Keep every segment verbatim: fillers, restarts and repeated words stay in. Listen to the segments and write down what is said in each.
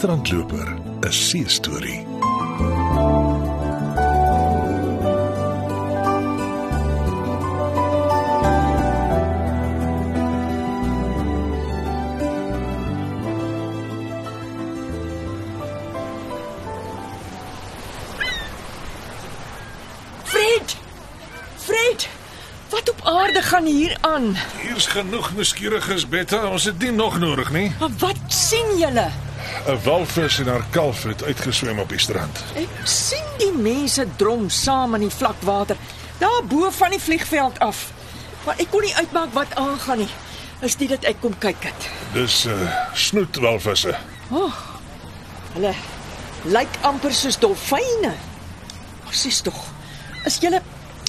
Strandloper, 'n see-storie. Fred! Fred! Wat op aarde gaan hier aan? Hier's genoeg nuuskieriges, Betta. Ons het nie nog nodig nie. Maar wat sien julle? 'n Walvis en haar kalf het uitgeswem op die strand. Ek sien die mense drom saam in die vlakwater, daar bo van die vliegveld af. Maar ek kon nie uitmaak wat aangaan nie. Is dit dat ek kom kyk het? Dis uh, snoetwalvisse. Oh, hulle lyk amper soos dolfyne. Oh, sies tog, is julle...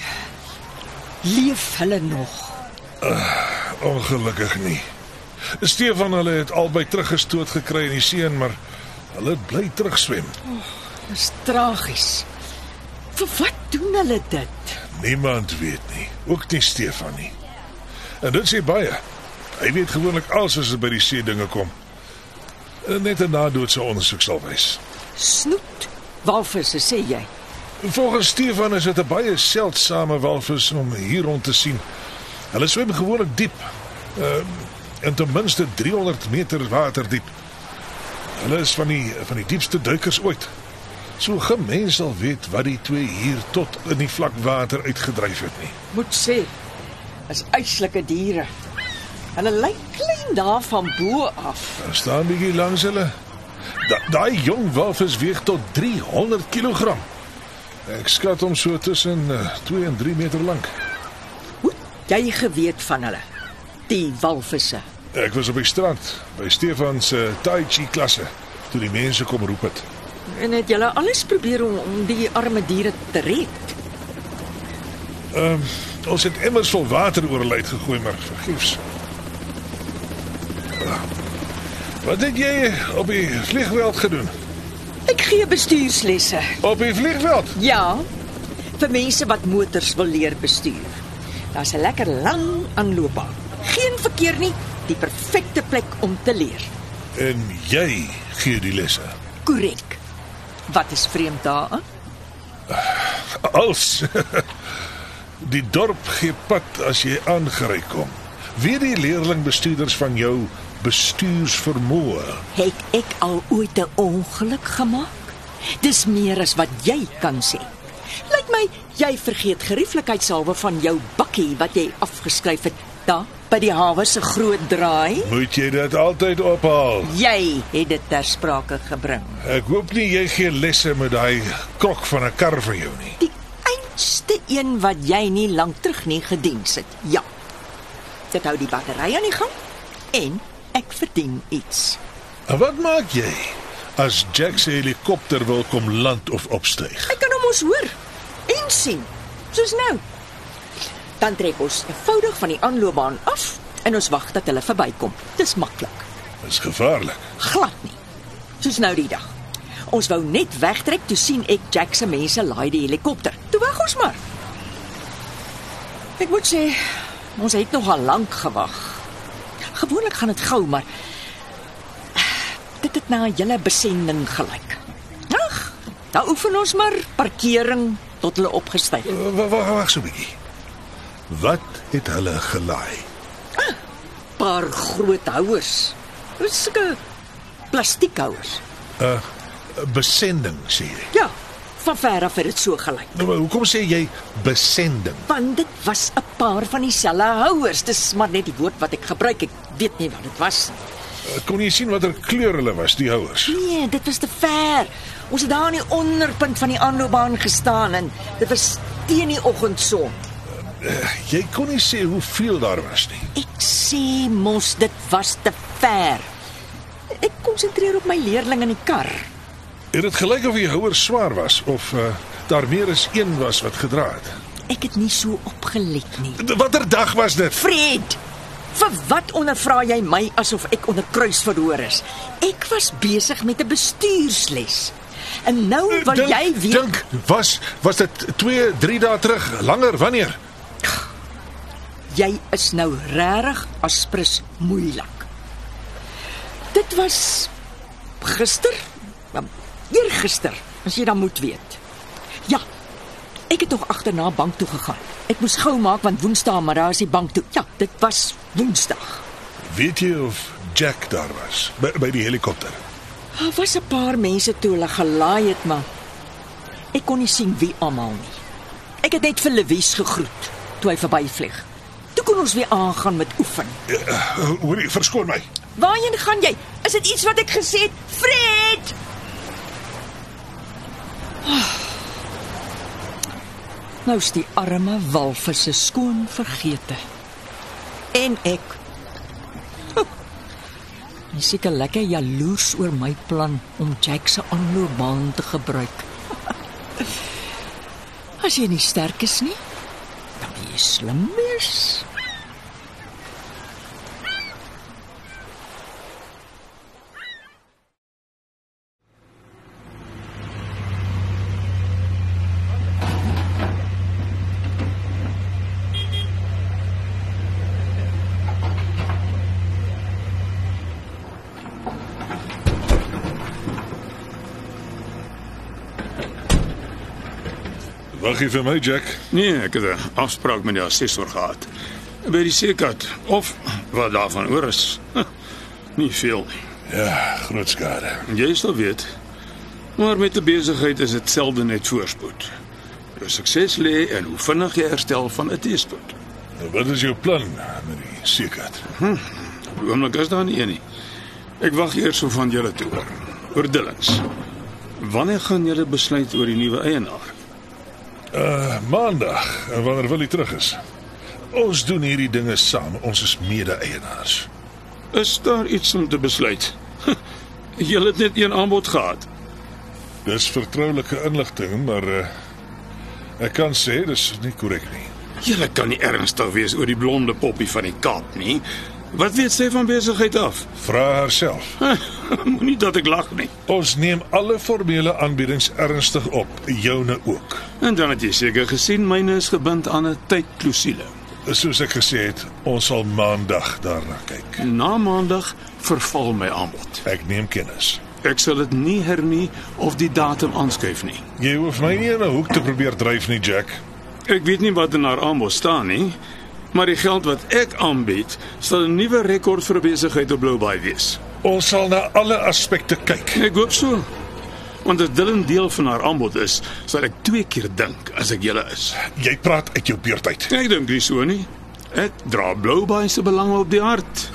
Leef hulle nog? Ongelukkig nie. Stefan hulle het albei teruggestoot gekry in die see, maar hulle bly terugswem. Oh, dis tragies. Vir wat doen hulle dit? Niemand weet nie, ook nie Stefan nie. En dit sê baie. Hy weet gewoonlik alles as dit by die see dinge kom. Net 'n nadoodse ondersoek sal wys. Snoet walvisse, sê jy? Volgens Stefan is dit 'n baie seldsame walvis om hier rond te sien. Hulle swem gewoonlik diep. Uh, en ten minste driehonderd meter water diep. Hulle is van die van die diepste duikers ooit. So geen mens sal weet wat die twee hier tot in die vlak water uitgedryf het nie. Moet sê, is yslike diere. Hulle lyk klein daar van bo af. Daar staan bietjie langs hulle. Da, daai jong walvis weeg tot driehonderd kilogram. Ek skat hom so tussen uh, twee en drie meter lank. Hoe jy geweet van hulle? Die walvisse. Ek was op die strand by Stefan se Tai Chi klasse toe die mense kom roep het. En het julle alles probeer om, om die arme diere te red? Ehm, um, ons het emmers vol water oor hulle uitgegooi, maar vergeefs. Uh, wat het jy op die vliegveld gedoen? Ek gee bestuurslesse. Op die vliegveld? Ja, vir mense wat motors wil leer bestuur. Daar's 'n lekker lang aanloopbaan. Geen verkeer nie, die perfekte plek om te leer. En jy gee die lesse? Korrek. Wat is vreemd daaraan? Als. Die dorp gee pad as jy aangery kom. Weet die leerlingbestuurders van jou bestuursvermoë? Het ek al ooit 'n ongeluk gemaak? Dis meer as wat jy kan sê. Lyk my, jy vergeet gerieflikheidshalwe van jou bakkie wat jy afgeskryf het daar by die hawe se groot draai. Moet jy dit altyd ophaal? Jy het dit ter sprake gebring. Ek hoop nie jy gee lesse met daai krok van 'n kar van jou nie. Die einste een wat jy nie lank terug nie gediens het. Ja. Dit hou die battery aan die gang en ek verdien iets. En wat maak jy as Jack se helikopter wil kom land of opstyg? Ek kan hom ons hoor en sien, soos nou. Dan trek ons eenvoudig van die aanloopbaan af en ons wag dat hulle verbykom. Dis maklik. Dis gevaarlik. Glad nie. Soos nou die dag. Ons wou net wegtrek, toe sien ek Jack se mense laai die helikopter. Toe wag ons maar. Ek moet sê, ons het nogal lank gewag. Gewoonlik gaan dit gou, maar dit het na 'n hele besending gelyk. Ag, daar oefen ons maar parkering tot hulle opgestyg. Wag, wag, wag so 'n bietjie. Wat het hulle gelaai? Ah, paar groot houers. Dis sulke plastiekhouers. 'n uh, Besending, sê jy? Ja, van ver af het dit so gelyk. Nou, maar hoekom sê jy besending? Want dit was 'n paar van dieselfde houers. Dis maar net die woord wat ek gebruik. Ek weet nie wat dit was. Uh, kon jy sien watter kleur hulle was, die houers? Nee, dit was te ver. Ons het daar aan die onderpunt van die aanloopbaan gestaan en dit was teen die oggendson. Uh, jy kon nie sê hoeveel daar was nie. Ek sê mos, dit was te ver. Ek konsentreer op my leerling in die kar. Het dit gelyk of die houers swaar was of uh, daar meer as een was wat gedra het? Ek het nie so opgelet nie. Watter dag was dit? Fred, vir wat ondervra jy my asof ek onder kruisverhoor is? Ek was besig met 'n bestuursles. En nou wil dink, jy weet... Dink, was, was dit twee, drie dae terug? Langer, wanneer? Jy is nou regtig aspres moeilik. Dit was gister, eergister, as jy dan moet weet. Ja, ek het tog agterna bank toe gegaan. Ek moes gou maak, want Woensdae maar daar is die bank toe. Ja, dit was Woensdag. Weet jy of Jack daar was, by, by die helikopter? Daar was 'n paar mense toe hulle gelaai het, maar ek kon nie sien wie almal nie. Ek het net vir Louise gegroet, toe hy verbyvlieg. Toe kon ons weer aangaan met oefen. Uh, hoorie, verskoon my. Waarheen gaan jy? Is dit iets wat ek gesê het? Fred! Oh. Nou is die arme walvisse skoon vergete. En ek. Hy is seker lekker jaloers oor my plan om Jack se aanloopbaan te gebruik. As jy nie sterk is nie, dan moet jy slim wees. Wag jy vir my, Jack? Nee, ek het 'n afspraak met die assessor gehad. By die seekat, of wat daarvan oor is. Nie veel nie. Ja, groot skade. Jy sal weet. Maar met 'n besigheid is dit selde net voorspoed. Jou sukses lê in hoe vinnig jy herstel van 'n teëspoed. Nou, wat is jou plan met die seekat? Hm, op die oomblik is daar nie een nie. Ek wag eers so van julle te hoor. Oor Dillings. Wanneer gaan julle besluit oor die nuwe eienaar? Uh, maandag, wanneer Willie terug is. Ons doen hierdie dinge saam, ons is mede-eienaars. Is daar iets om te besluit? Julle het net een aanbod gehad. Dis vertroulike inligting, maar uh, ek kan sê, dis nie korrek nie. Julle kan nie ernstig wees oor die blonde poppie van die Kaap nie. Wat weet sy van besigheid af? Vra haarself. Moenie dat ek lag nie. Ons neem alle formele aanbiedings ernstig op, joune ook. En dan het jy seker gesien, myne is gebind aan 'n tydklousule. Soos ek gesê het, ons sal maandag daarna kyk. Na maandag verval my aanbod. Ek neem kennis. Ek sal dit nie hernie of die datum aanskuif nie. Jy hoef my nie in 'n hoek te probeer dryf nie, Jack. Ek weet nie wat in haar aanbod staan nie, maar die geld wat ek aanbied, sal 'n nuwe rekord vir besigheid op Blue Bay wees. Ons sal na alle aspekte kyk. Ek hoop so. Want as dit 'n deel van haar aanbod is, sal ek twee keer dink as ek julle is. Jy praat uit jou beurt uit. Ek dink nie so nie. Ek dra Blue Bay se belange op die hart.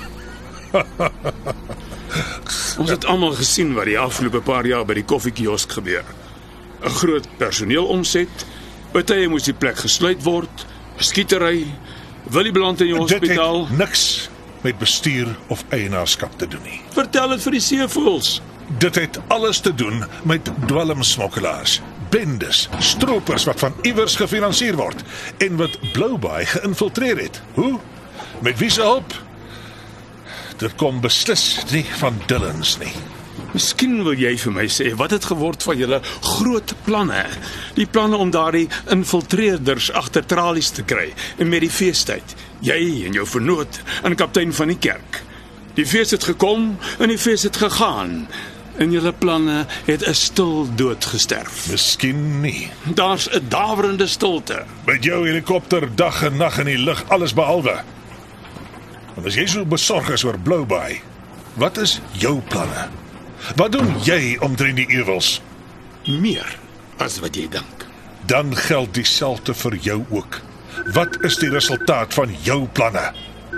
Ons het almal gesien wat die afgelope paar jaar by die koffiekiosk gebeur. 'n Groot personeelomset, partye moes die plek gesluit word, 'n skietery, Willie beland in die hospitaal. Dit het niks met bestuur of eienaarskap te doen nie. Vertel dit vir die seevoëls. Dit het alles te doen met dwelmsmokkelaars, bendes, stroopers wat van iewers gefinansier word en wat Blue Bay geïnfiltreer het. Hoe? Met wie se hulp? Dit kom beslis nie van Dillings nie. Miskien wil jy vir my sê wat het geword van julle groot planne? Die planne om daardie infiltreerders agter tralies te kry en met die feestyd, jy en jou vernoot en kaptein van die kerk. Die fees het gekom en die fees het gegaan. En julle planne het 'n stil dood gesterf. Miskien nie. Daar's 'n dawerende stilte. Met jou helikopter dag en nag in die lug, alles behalwe. En as jy so besorg is oor Blue Bay, wat is jou planne? Wat doen jy omtrent die ewels? Meer as wat jy dink. Dan geld dieselfde vir jou ook. Wat is die resultaat van jou planne?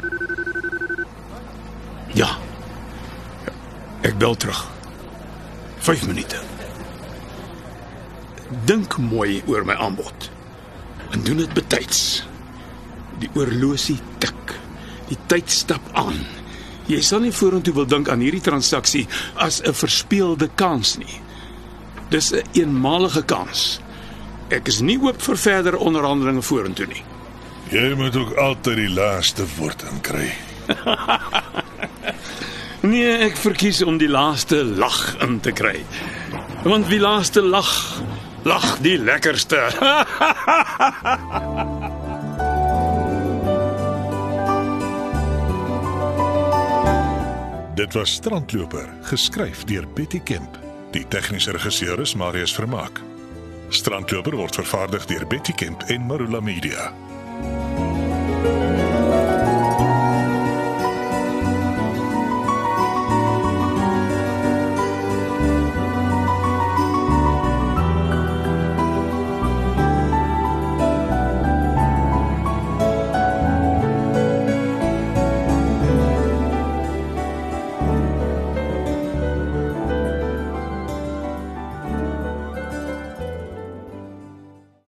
Ja. Ek bel terug. Vyf minute. Dink mooi oor my aanbod. En doen dit betyds. Die oorlosie tik. Die tyd stap aan. Jy sal nie vorentoe wil dink aan hierdie transaksie as 'n verspeelde kans nie. Dis 'n eenmalige kans. Ek is nie oop vir verdere onderhandelinge vorentoe nie. Jy moet ook altyd die laaste woord inkry. Nee, ek verkies om die laaste lag in te kry. Want wie laaste lag, lag die lekkerste. Dit was Strandloper, geskryf deur Betty Kemp. Die tegniese regisseur is Marius Vermaak. Strandloper word vervaardig deur Betty Kemp en Marula Media.